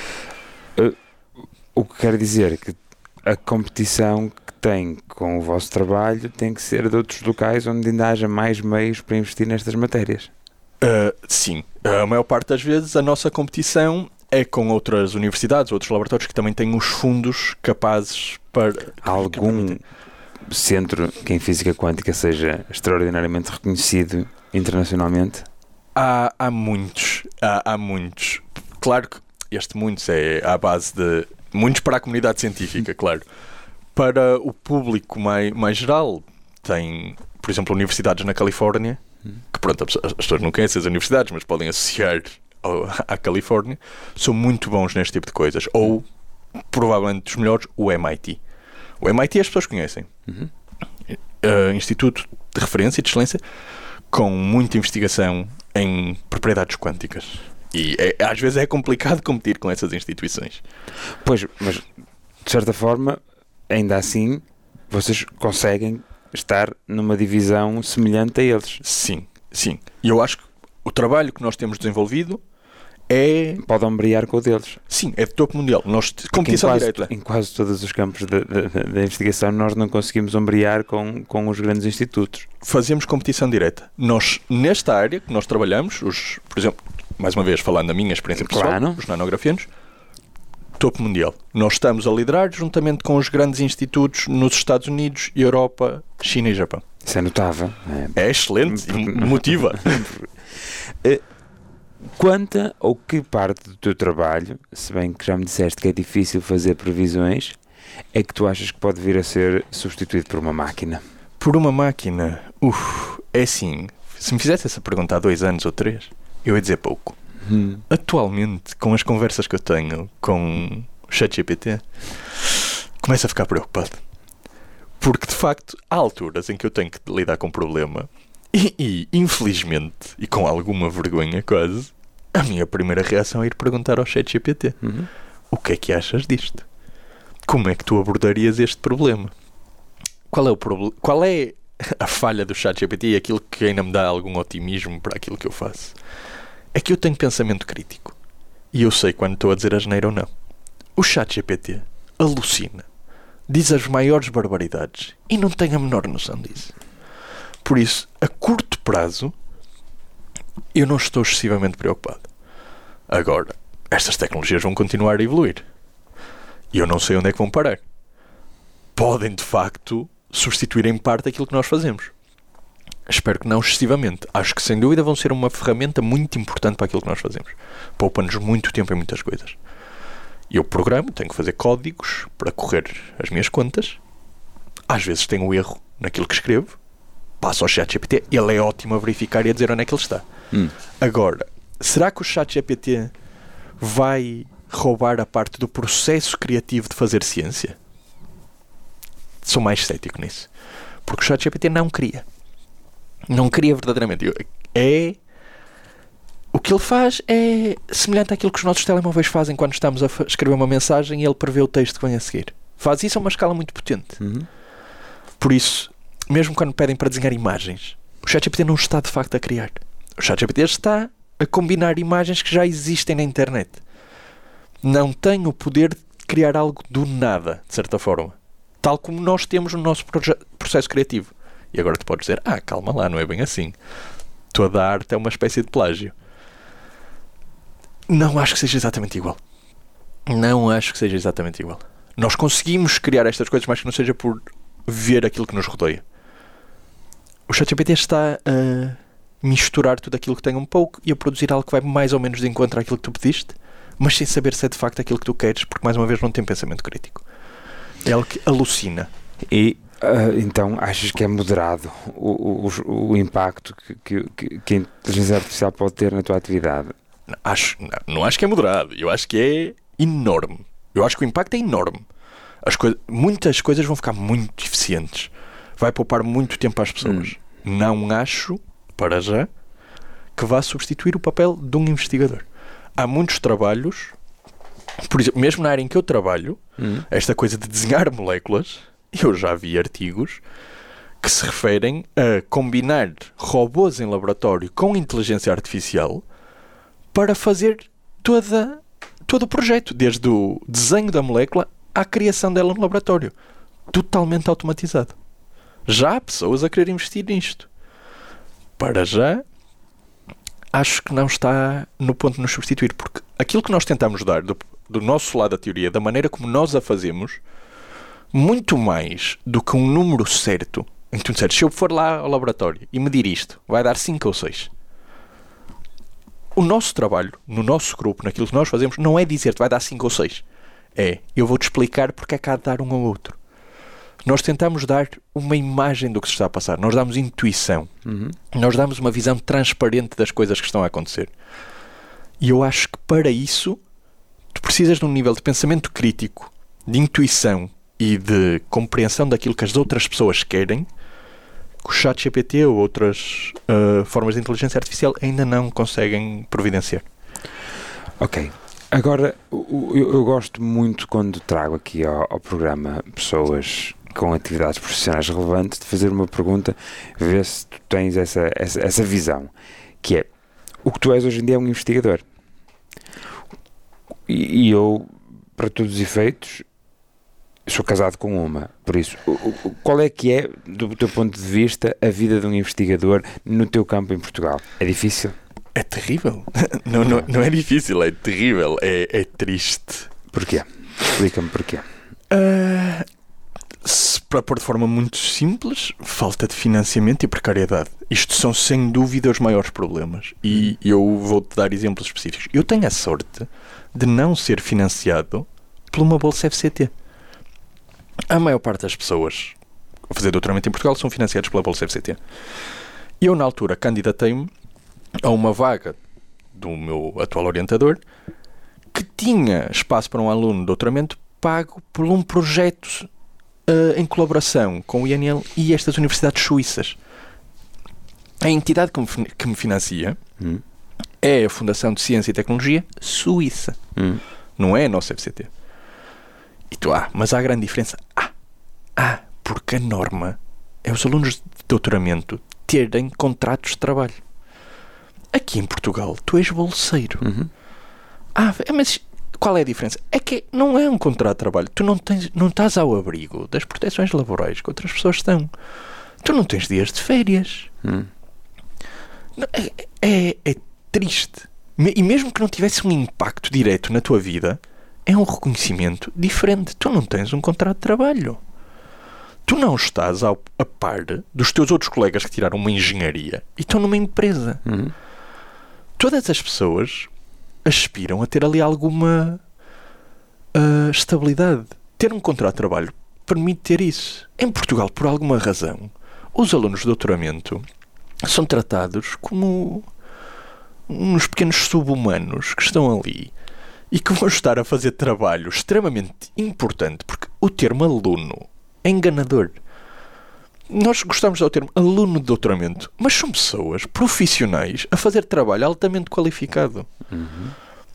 Uh, o que quer dizer que a competição que tem com o vosso trabalho tem que ser de outros locais onde ainda haja mais meios para investir nestas matérias. Uh, sim. A maior parte das vezes a nossa competição é com outras universidades, outros laboratórios que também têm os fundos capazes para... Há algum centro que em física quântica seja extraordinariamente reconhecido internacionalmente? Há, há muitos. Há, há muitos. Claro que este muitos é à base de... Muitos para a comunidade científica, claro. Para o público mais, mais geral, tem, por exemplo, universidades na Califórnia, que pronto, as pessoas não conhecem as universidades, mas podem associar ao, à Califórnia, são muito bons neste tipo de coisas. Ou, provavelmente dos melhores, o M I T. O M I T as pessoas conhecem. Uhum. Uh, Instituto de Referência e de Excelência, com muita investigação em propriedades quânticas. E é, às vezes é complicado competir com essas instituições. Pois, mas de certa forma, ainda assim, vocês conseguem estar numa divisão semelhante a eles. Sim, sim. E eu acho que o trabalho que nós temos desenvolvido é... Pode ombrear com o deles. Sim, é de topo mundial. Nós, competição em quase, direta. Em quase todos os campos da investigação nós não conseguimos ombrear com, com os grandes institutos. Fazemos competição direta. Nós, nesta área que nós trabalhamos, os, por exemplo, mais uma vez falando da minha experiência pessoal, claro. Os nanografianos, topo mundial. Nós estamos a liderar juntamente com os grandes institutos nos Estados Unidos, Europa, China e Japão. Isso é notável. É, é excelente e motiva. Quanta ou que parte do teu trabalho, se bem que já me disseste que é difícil fazer previsões, é que tu achas que pode vir a ser substituído por uma máquina? Por uma máquina? Uf, é assim, se me fizesse essa pergunta há dois anos ou três, eu ia dizer pouco. Hum. Atualmente, com as conversas que eu tenho com o ChatGPT, começo a ficar preocupado. Porque, de facto, há alturas em que eu tenho que lidar com um problema e, e, infelizmente, e com alguma vergonha quase, a minha primeira reação é ir perguntar ao ChatGPT: uhum. O que é que achas disto? Como é que tu abordarias este problema? Qual é o problema? Qual é a falha do ChatGPT e aquilo que ainda me dá algum otimismo para aquilo que eu faço? É que eu tenho pensamento crítico. E eu sei quando estou a dizer asneira ou não. O ChatGPT alucina. Diz as maiores barbaridades. E não tem a menor noção disso. Por isso, a curto prazo, eu não estou excessivamente preocupado. Agora, estas tecnologias vão continuar a evoluir. E eu não sei onde é que vão parar. Podem, de facto, substituir em parte aquilo que nós fazemos. Espero que não excessivamente. Acho que, sem dúvida, vão ser uma ferramenta muito importante para aquilo que nós fazemos. Poupa-nos muito tempo em muitas coisas. Eu programo, tenho que fazer códigos para correr as minhas contas. Às vezes tenho erro naquilo que escrevo. Passo ao ChatGPT. Ele é ótimo a verificar e a dizer onde é que ele está. Hum. Agora, será que o ChatGPT vai roubar a parte do processo criativo de fazer ciência? Sou mais cético nisso. Porque o ChatGPT não cria. Não cria verdadeiramente. É... O que ele faz é semelhante àquilo que os nossos telemóveis fazem quando estamos a escrever uma mensagem e ele prevê o texto que vem a seguir. Faz isso a uma escala muito potente. Uhum. Por isso, mesmo quando pedem para desenhar imagens, o ChatGPT não está de facto a criar. O ChatGPT está a combinar imagens que já existem na internet. Não tem o poder de criar algo do nada, de certa forma. Tal como nós temos no nosso processo criativo. E agora tu podes dizer, ah, calma lá, não é bem assim. Toda a arte é uma espécie de plágio. Não acho que seja exatamente igual. Não acho que seja exatamente igual. Nós conseguimos criar estas coisas, mas que não seja por ver aquilo que nos rodeia. O ChatGPT está a misturar tudo aquilo que tem um pouco e a produzir algo que vai mais ou menos de encontro àquilo que tu pediste, mas sem saber se é de facto aquilo que tu queres, porque mais uma vez não tem pensamento crítico. É algo que alucina. E Uh, então, achas que é moderado o, o, o impacto que, que, que a inteligência artificial pode ter na tua atividade? Não acho, não, não acho que é moderado. Eu acho que é enorme. Eu acho que o impacto é enorme. As coi- muitas coisas vão ficar muito eficientes. Vai poupar muito tempo às pessoas. Hum. Não acho, para já, que vá substituir o papel de um investigador. Há muitos trabalhos, por exemplo, mesmo na área em que eu trabalho, hum. esta coisa de desenhar moléculas... Eu já vi artigos que se referem a combinar robôs em laboratório com inteligência artificial para fazer toda, todo o projeto, desde o desenho da molécula à criação dela no laboratório. Totalmente automatizado. Já há pessoas a querer investir nisto. Para já, acho que não está no ponto de nos substituir, porque aquilo que nós tentamos dar do, do nosso lado da teoria, da maneira como nós a fazemos, muito mais do que um número certo, em que tu disseres, se eu for lá ao laboratório e medir isto, vai dar cinco ou seis. O nosso trabalho, no nosso grupo, naquilo que nós fazemos, não é dizer-te vai dar cinco ou seis. É, eu vou-te explicar porque é que há de dar um ou outro. Nós tentamos dar uma imagem do que se está a passar. Nós damos intuição. Uhum. Nós damos uma visão transparente das coisas que estão a acontecer. E eu acho que para isso tu precisas de um nível de pensamento crítico, de intuição e de compreensão daquilo que as outras pessoas querem, que o ChatGPT ou outras uh, formas de inteligência artificial ainda não conseguem providenciar. Ok. Agora, eu, eu gosto muito quando trago aqui ao, ao programa pessoas com atividades profissionais relevantes de fazer uma pergunta, ver se tu tens essa, essa, essa visão, que é, o que tu és hoje em dia é um investigador. E, e eu, para todos os efeitos, sou casado com uma, por isso, qual é que é, do teu ponto de vista, a vida de um investigador no teu campo em Portugal? É difícil? É terrível. Não, não, não é difícil, é terrível, é, é triste. Porquê? Explica-me porquê. Uh, se, para pôr de forma muito simples, falta de financiamento e precariedade. Isto são sem dúvida os maiores problemas. E eu vou-te dar exemplos específicos. Eu tenho a sorte de não ser financiado por uma bolsa F C T. A maior parte das pessoas a fazer doutoramento em Portugal são financiados pela bolsa F C T. Eu, na altura, candidatei-me a uma vaga do meu atual orientador que tinha espaço para um aluno de doutoramento pago por um projeto uh, em colaboração com o I N L e estas universidades suíças. A entidade que me, que me financia hum. é a Fundação de Ciência e Tecnologia Suíça. Hum. Não é a nossa F C T. E tu, ah, mas há grande diferença. Ah, ah, porque a norma é os alunos de doutoramento terem contratos de trabalho. Aqui em Portugal, tu és bolseiro. Uhum. Ah, mas qual é a diferença? É que não é um contrato de trabalho. Tu não, tens, não estás ao abrigo das proteções laborais que outras pessoas estão. Tu não tens dias de férias. Uhum. É, é, é triste. E mesmo que não tivesse um impacto direto na tua vida, é um reconhecimento diferente. Tu não tens um contrato de trabalho. Tu não estás ao, a par dos teus outros colegas que tiraram uma engenharia e estão numa empresa. Uhum. Todas as pessoas aspiram a ter ali alguma uh, estabilidade. Ter um contrato de trabalho permite ter isso. Em Portugal, por alguma razão, os alunos de doutoramento são tratados como uns pequenos sub-humanos que estão ali e que vão estar a fazer trabalho extremamente importante, porque o termo aluno é enganador. Nós gostamos do termo aluno de doutoramento, mas são pessoas profissionais a fazer trabalho altamente qualificado. Uhum.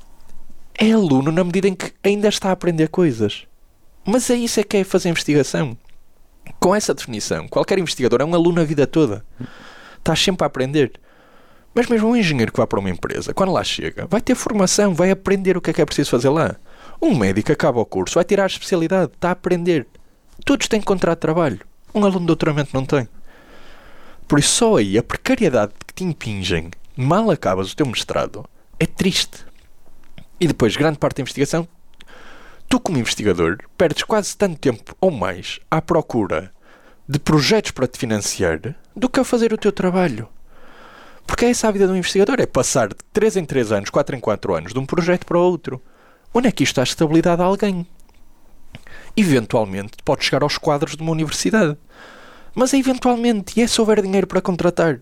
É aluno na medida em que ainda está a aprender coisas. Mas é isso é que é fazer investigação. Com essa definição, qualquer investigador é um aluno a vida toda. Estás sempre a aprender. Mas mesmo um engenheiro que vá para uma empresa, quando lá chega, vai ter formação, vai aprender o que é que é preciso fazer lá. Um médico acaba o curso, vai tirar a especialidade, está a aprender. Todos têm contrato de trabalho. Um aluno de doutoramento não tem. Por isso, só aí, a precariedade que te impingem, mal acabas o teu mestrado, é triste. E depois, grande parte da investigação, tu como investigador, perdes quase tanto tempo ou mais à procura de projetos para te financiar do que a fazer o teu trabalho. Porque é essa a vida de um investigador, é passar de três em três anos, quatro em quatro anos, de um projeto para o outro. Onde é que isto dá estabilidade a alguém? Eventualmente pode chegar aos quadros de uma universidade. Mas é eventualmente, e é se houver dinheiro para contratar.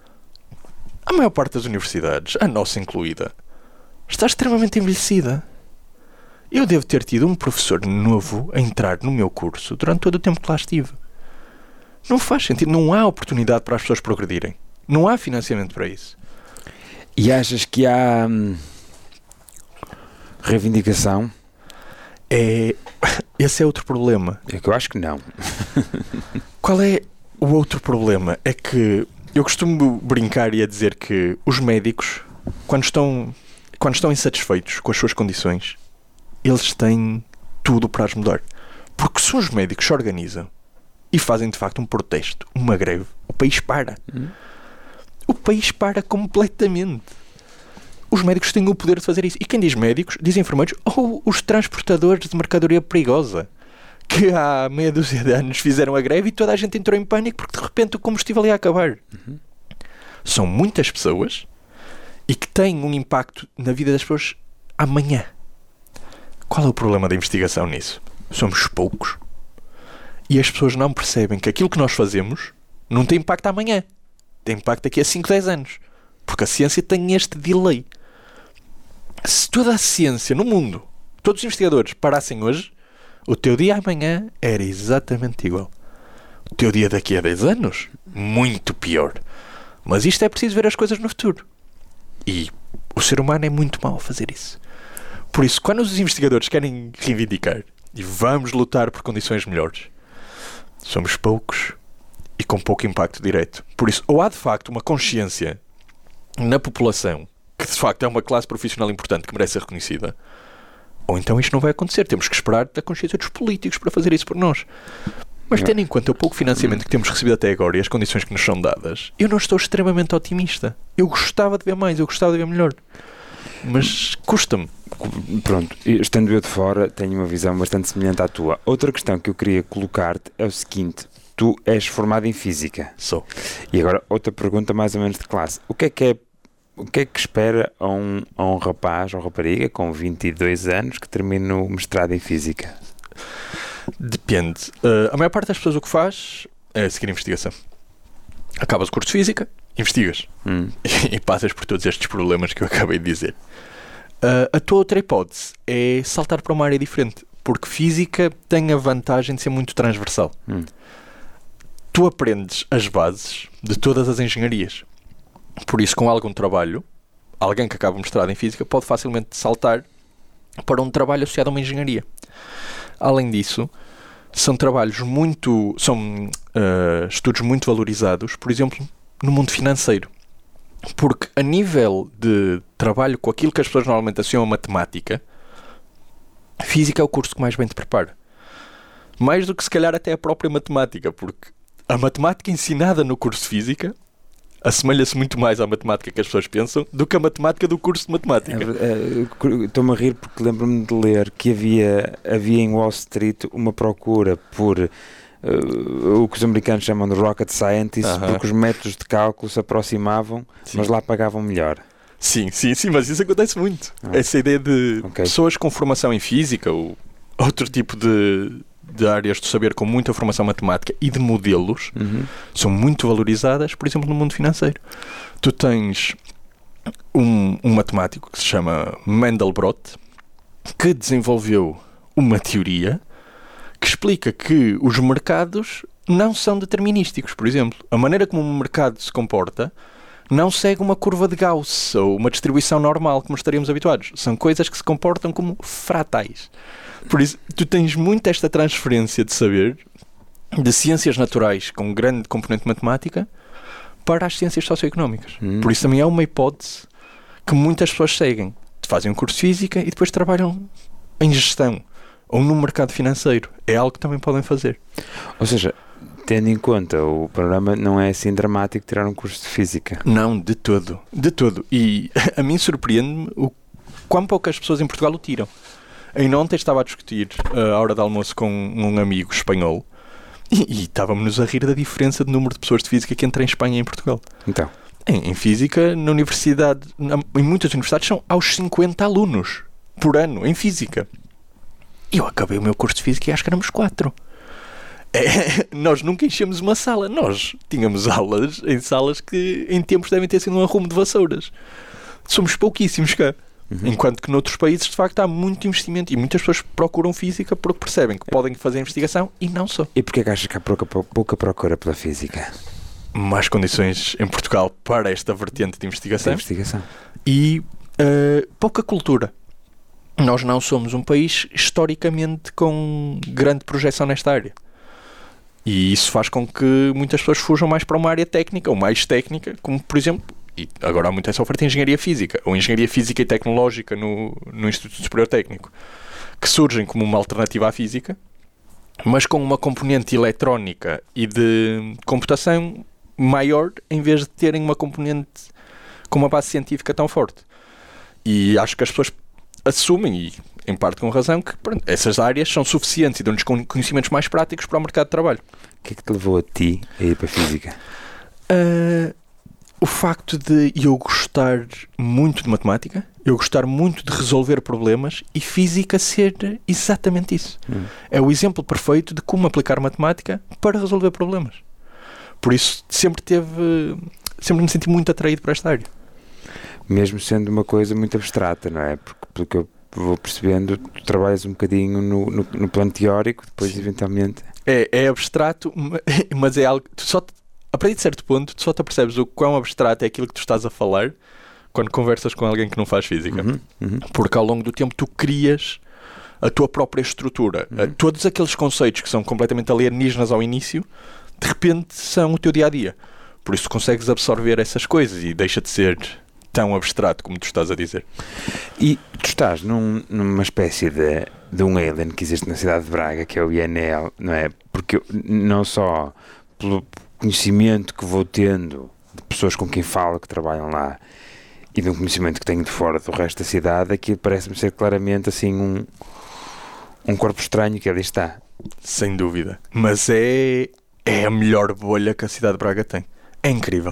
A maior parte das universidades, a nossa incluída, está extremamente envelhecida. Eu devo ter tido um professor novo a entrar no meu curso durante todo o tempo que lá estive. Não faz sentido, não há oportunidade para as pessoas progredirem. Não há financiamento para isso. E achas que há hum, reivindicação? É, esse é outro problema. É que eu acho que não. Qual é o outro problema? É que eu costumo brincar e a dizer que os médicos, quando estão, quando estão insatisfeitos com as suas condições, eles têm tudo para as mudar. Porque se os médicos se organizam e fazem de facto um protesto, uma greve, o país para. Hum. O país para completamente. os médicos têm o poder de fazer isso. E quem diz médicos, diz enfermeiros ou os transportadores de mercadoria perigosa, que há meia dúzia de anos fizeram a greve e toda a gente entrou em pânico porque de repente o combustível ia acabar. Uhum. São muitas pessoas e que têm um impacto na vida das pessoas amanhã. Qual é o problema da investigação nisso? Somos poucos. E as pessoas não percebem que aquilo que nós fazemos não tem impacto amanhã. Tem impacto daqui a cinco, dez anos. Porque a ciência tem este delay. Se toda a ciência no mundo, todos os investigadores parassem hoje, o teu dia amanhã era exatamente igual. O teu dia daqui a dez anos, muito pior. Mas isto é preciso ver as coisas no futuro. E o ser humano é muito mau a fazer isso. Por isso, quando os investigadores querem reivindicar e vamos lutar por condições melhores, somos poucos e com pouco impacto direto. Por isso, ou há de facto uma consciência na população que de facto é uma classe profissional importante que merece ser reconhecida, ou então isto não vai acontecer. Temos que esperar da consciência dos políticos para fazer isso por nós. Mas tendo em conta o pouco financiamento que temos recebido até agora e as condições que nos são dadas, eu não estou extremamente otimista. Eu gostava de ver mais, eu gostava de ver melhor. Mas custa-me. Pronto, estando eu de fora, tenho uma visão bastante semelhante à tua. Outra questão que eu queria colocar-te é o seguinte: tu és formado em Física. Sou. E agora, outra pergunta mais ou menos de classe. O que é que é, o que é que espera a um, a um rapaz ou rapariga com vinte e dois anos que termina o mestrado em Física? Depende. Uh, a maior parte das pessoas o que faz é seguir investigação. Acabas o curso de Física, investigas. Hum. E, e passas por todos estes problemas que eu acabei de dizer. Uh, a tua outra hipótese é saltar para uma área diferente, porque Física tem a vantagem de ser muito transversal. Hum. Tu aprendes as bases de todas as engenharias. Por isso, com algum trabalho, alguém que acaba o mestrado em Física pode facilmente saltar para um trabalho associado a uma engenharia. Além disso, são trabalhos muito... São uh, estudos muito valorizados, por exemplo, no mundo financeiro. Porque a nível de trabalho com aquilo que as pessoas normalmente associam a matemática, Física é o curso que mais bem te prepara. Mais do que se calhar até a própria matemática, porque a matemática ensinada no curso de Física assemelha-se muito mais à matemática que as pessoas pensam do que a matemática do curso de matemática. É, é, estou-me a rir porque lembro-me de ler que havia, havia em Wall Street uma procura por uh, o que os americanos chamam de rocket scientists, uh-huh. porque os métodos de cálculo se aproximavam, sim. mas lá pagavam melhor. Sim, sim, sim, mas isso acontece muito. Ah. Essa ideia de okay. pessoas com formação em Física ou outro tipo de... de áreas de saber com muita formação matemática e de modelos, uhum. são muito valorizadas, por exemplo, no mundo financeiro. Tu tens um, um matemático que se chama Mandelbrot, que desenvolveu uma teoria que explica que os mercados não são determinísticos. Por exemplo, a maneira como um mercado se comporta não segue uma curva de Gauss ou uma distribuição normal como estaríamos habituados. São coisas que se comportam como fratais. Por isso, tu tens muito esta transferência de saber de ciências naturais com grande componente matemática para as ciências socioeconómicas. Hum. Por isso também é uma hipótese que muitas pessoas seguem. Fazem um curso de Física e depois trabalham em gestão ou no mercado financeiro. É algo que também podem fazer. Ou seja, tendo em conta o panorama, não é assim dramático tirar um curso de Física. Não, de todo. De todo. E a mim surpreende-me o quão poucas pessoas em Portugal o tiram. Ainda ontem estava a discutir uh, a hora de almoço com um amigo espanhol e, e estávamos a rir da diferença de número de pessoas de Física que entra em Espanha e em Portugal. Então? Em, em Física, na universidade, na, em muitas universidades são aos cinquenta alunos por ano em Física. E eu acabei o meu curso de Física e acho que éramos quatro. É, nós nunca enchemos uma sala. Nós tínhamos aulas em salas que em tempos devem ter sido um arrumo de vassouras. Somos pouquíssimos cá. Uhum. Enquanto que noutros países de facto há muito investimento e muitas pessoas procuram Física porque percebem que podem fazer investigação e não só. E porquê que achas que há pouca, pouca procura pela Física? Mais condições em Portugal para esta vertente de investigação, de investigação. E uh, pouca cultura. Nós não somos um país historicamente com grande projeção nesta área. E isso faz com que muitas pessoas fujam mais para uma área técnica ou mais técnica, como por exemplo, e agora há muito essa oferta em Engenharia Física ou Engenharia Física e Tecnológica no, no Instituto Superior Técnico, que surgem como uma alternativa à Física, mas com uma componente eletrónica e de computação maior, em vez de terem uma componente com uma base científica tão forte. e acho que as pessoas assumem, e em parte com razão, que pronto, essas áreas são suficientes e dão-nos conhecimentos mais práticos para o mercado de trabalho. O que é que te levou a ti a ir para a Física? Uh, o facto de eu gostar muito de matemática, eu gostar muito de resolver problemas, e Física ser exatamente isso. Hum. É o exemplo perfeito de como aplicar matemática para resolver problemas. Por isso sempre teve, sempre me senti muito atraído para esta área. Mesmo sendo uma coisa muito abstrata, não é? Porque pelo que eu vou percebendo, tu trabalhas um bocadinho no, no, no plano teórico, depois Sim. eventualmente... É, é abstrato, mas é algo... Tu só te, a partir de certo ponto, tu só te apercebes o quão abstrato é aquilo que tu estás a falar quando conversas com alguém que não faz Física. Uhum, uhum. Porque ao longo do tempo tu crias a tua própria estrutura. Uhum. Todos aqueles conceitos que são completamente alienígenas ao início, de repente são o teu dia-a-dia. Por isso consegues absorver essas coisas e deixa de ser tão abstrato como tu estás a dizer. E tu estás num, numa espécie de, de um alien que existe na cidade de Braga, que é o I N L, não é? Porque eu, não só pelo conhecimento que vou tendo de pessoas com quem falo, que trabalham lá, e de um conhecimento que tenho de fora do resto da cidade, aquilo parece-me ser claramente assim um, um corpo estranho que ali está. Sem dúvida. Mas é, é a melhor bolha que a cidade de Braga tem. É incrível.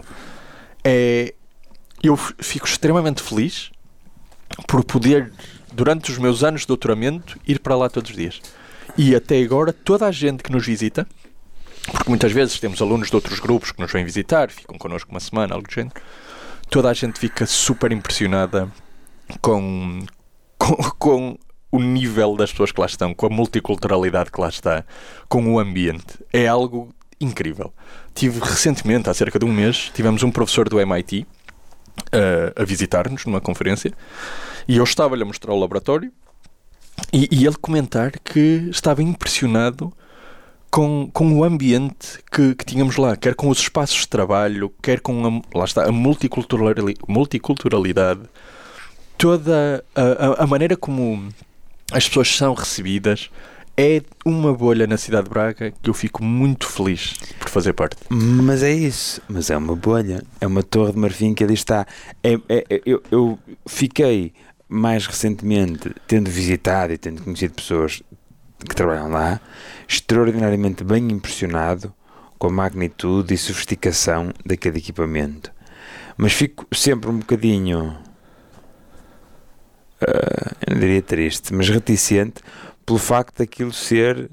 É... Eu fico extremamente feliz por poder, durante os meus anos de doutoramento, ir para lá todos os dias. E até agora, toda a gente que nos visita, porque muitas vezes temos alunos de outros grupos que nos vêm visitar, ficam connosco uma semana, algo do género, toda a gente fica super impressionada com, com, com o nível das pessoas que lá estão, com a multiculturalidade que lá está, com o ambiente. É algo incrível. Tive recentemente, há cerca de um mês, tivemos um professor do M I T Uh, a visitar-nos numa conferência, e eu estava-lhe a mostrar o laboratório e, e ele comentar que estava impressionado com, com o ambiente que, que tínhamos lá, quer com os espaços de trabalho, quer com a, lá está, a multiculturali- multiculturalidade, toda a, a, a maneira como as pessoas são recebidas. É uma bolha na cidade de Braga que eu fico muito feliz por fazer parte. Mas é isso. Mas é uma bolha. É uma torre de marfim que ali está. É, é, eu, eu fiquei mais recentemente, tendo visitado e tendo conhecido pessoas que trabalham lá, extraordinariamente bem impressionado com a magnitude e sofisticação daquele equipamento. Mas fico sempre um bocadinho... Uh, eu não diria triste, mas reticente pelo facto daquilo ser...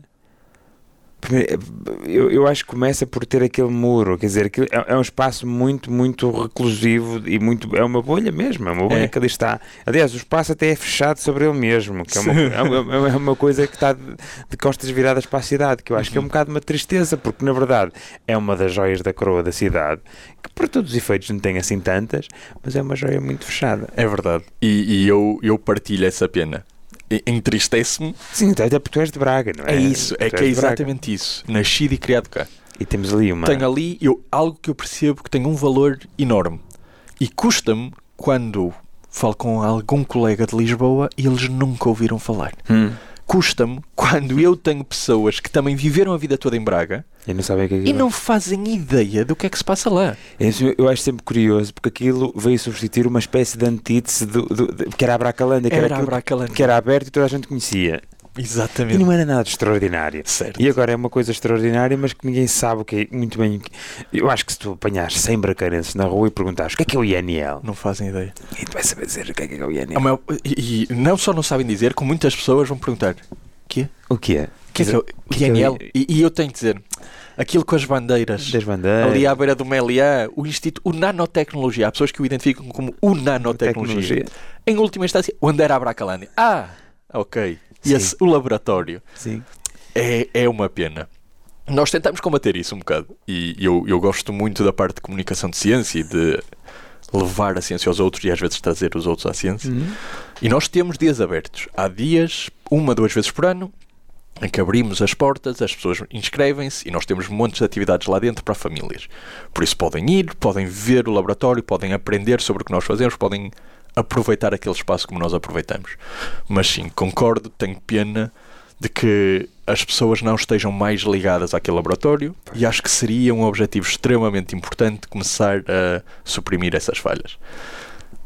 Eu, eu acho que começa por ter aquele muro, quer dizer, aquilo é, é um espaço muito, muito reclusivo e muito, é uma bolha mesmo, é uma bolha é. que ali está. Aliás, o espaço até é fechado sobre ele mesmo, que é uma, é uma, é uma coisa que está de, de costas viradas para a cidade, que eu acho uhum. que é um bocado uma tristeza, porque na verdade é uma das joias da coroa da cidade, que para todos os efeitos não tem assim tantas, mas é uma joia muito fechada. É verdade, e, e eu, eu partilho essa pena. Entristece-me. Sim, até porque tu és de Braga, não é? É isso, é que é exatamente isso. Nascido e criado cá. E temos ali uma... Tenho ali eu, algo que eu percebo que tem um valor enorme. E custa-me quando falo com algum colega de Lisboa e eles nunca ouviram falar. Hum. Custa-me quando eu tenho pessoas que também viveram a vida toda em Braga e não, sabem que é e não fazem ideia do que é que se passa lá. Eu, eu acho sempre curioso, porque aquilo veio substituir uma espécie de antítese do, do, do, que era a Bracalândia, que era, era, a Bracalândia. Que era aberto e toda a gente conhecia. Exatamente. E não era nada de extraordinário. Certo. E agora é uma coisa extraordinária, mas que ninguém sabe o que é. Muito bem. Eu acho que se tu apanhares cem bracarenses na rua e perguntares o que é que é o I N L, não fazem ideia. E tu vais saber dizer o que é que é o I N L. Maior, e, e não só não sabem dizer, como muitas pessoas vão perguntar: quê? O que é? O que é, que é o I N L? E, e eu tenho de dizer: aquilo com as bandeiras, das bandeiras, ali à beira do Meliá, o Instituto, o Nanotecnologia. Há pessoas que o identificam como o Nanotecnologia. Em última instância, onde era a Bracalândia? Ah, ok. E esse, o laboratório. Sim. É, é uma pena. Nós tentamos combater isso um bocado. E eu, eu gosto muito da parte de comunicação de ciência e de levar a ciência aos outros e às vezes trazer os outros à ciência. Uhum. E nós temos dias abertos. Há dias, uma, duas vezes por ano, em que abrimos as portas, as pessoas inscrevem-se e nós temos montes de atividades lá dentro para famílias. Por isso podem ir, podem ver o laboratório, podem aprender sobre o que nós fazemos, podem aproveitar aquele espaço como nós aproveitamos. Mas sim, concordo, tenho pena de que as pessoas não estejam mais ligadas àquele laboratório e acho que seria um objetivo extremamente importante começar a suprimir essas falhas.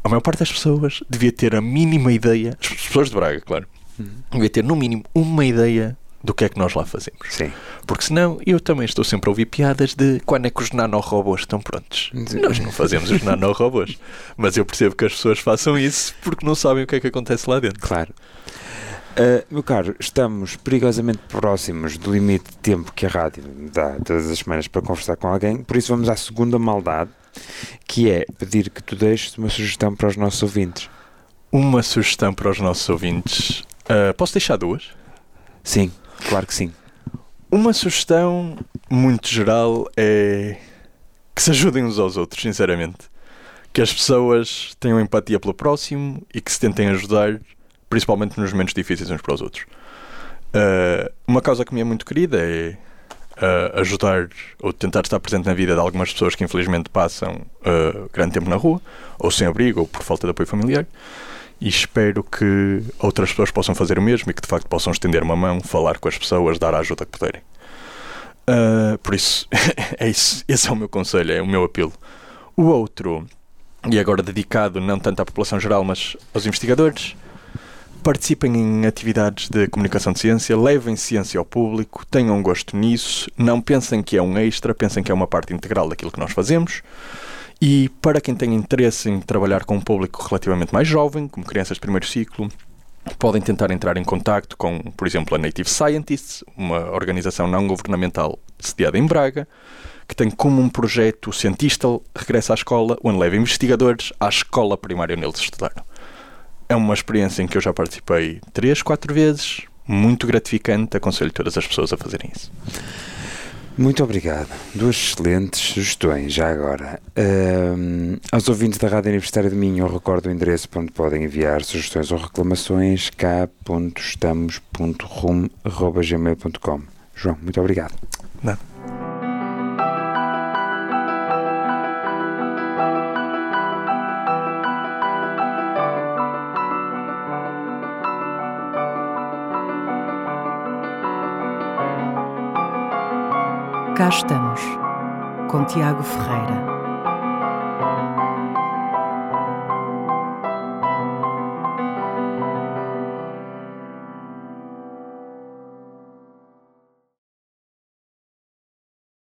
a maior parte das pessoas devia ter a mínima ideia, as pessoas de Braga, claro, uhum. devia ter no mínimo uma ideia do que é que nós lá fazemos. Sim. Porque senão eu também estou sempre a ouvir piadas de quando é que os nanorobôs estão prontos. Nós não fazemos os nanorobôs, mas eu percebo que as pessoas façam isso porque não sabem o que é que acontece lá dentro. Claro. Uh, meu caro, estamos perigosamente próximos do limite de tempo que a rádio dá todas as semanas para conversar com alguém, por isso vamos à segunda maldade, que é pedir que tu deixes uma sugestão para os nossos ouvintes. Uma sugestão para os nossos ouvintes? Uh, posso deixar duas? Sim, claro que sim. Uma sugestão muito geral é que se ajudem uns aos outros, sinceramente. Que as pessoas tenham empatia pelo próximo e que se tentem ajudar, principalmente nos momentos difíceis uns para os outros. Uh, uma causa que me é muito querida é uh, ajudar ou tentar estar presente na vida de algumas pessoas que infelizmente passam uh, grande tempo na rua, ou sem abrigo, ou por falta de apoio familiar. E espero que outras pessoas possam fazer o mesmo e que de facto possam estender uma mão, falar com as pessoas, dar a ajuda que puderem. Uh, por isso, é isso, esse é o meu conselho, é o meu apelo. O outro, e agora dedicado não tanto à população geral, mas aos investigadores, participem em atividades de comunicação de ciência, levem ciência ao público, tenham gosto nisso, não pensem que é um extra, pensem que é uma parte integral daquilo que nós fazemos. E para quem tem interesse em trabalhar com um público relativamente mais jovem, como crianças de primeiro ciclo, podem tentar entrar em contacto com, por exemplo, a Native Scientists, uma organização não governamental sediada em Braga, que tem como um projeto o cientista regressa à escola, onde leva investigadores à escola primária onde eles estudaram. É uma experiência em que eu já participei três, quatro vezes, muito gratificante, aconselho todas as pessoas a fazerem isso. Muito obrigado. Duas excelentes sugestões, já agora. Um, aos ouvintes da Rádio Universitária de Minho, eu recordo o endereço para onde podem enviar sugestões ou reclamações, k ponto estamos ponto rum arroba gmail ponto com. João, muito obrigado. Nada. Cá estamos, com Tiago Ferreira.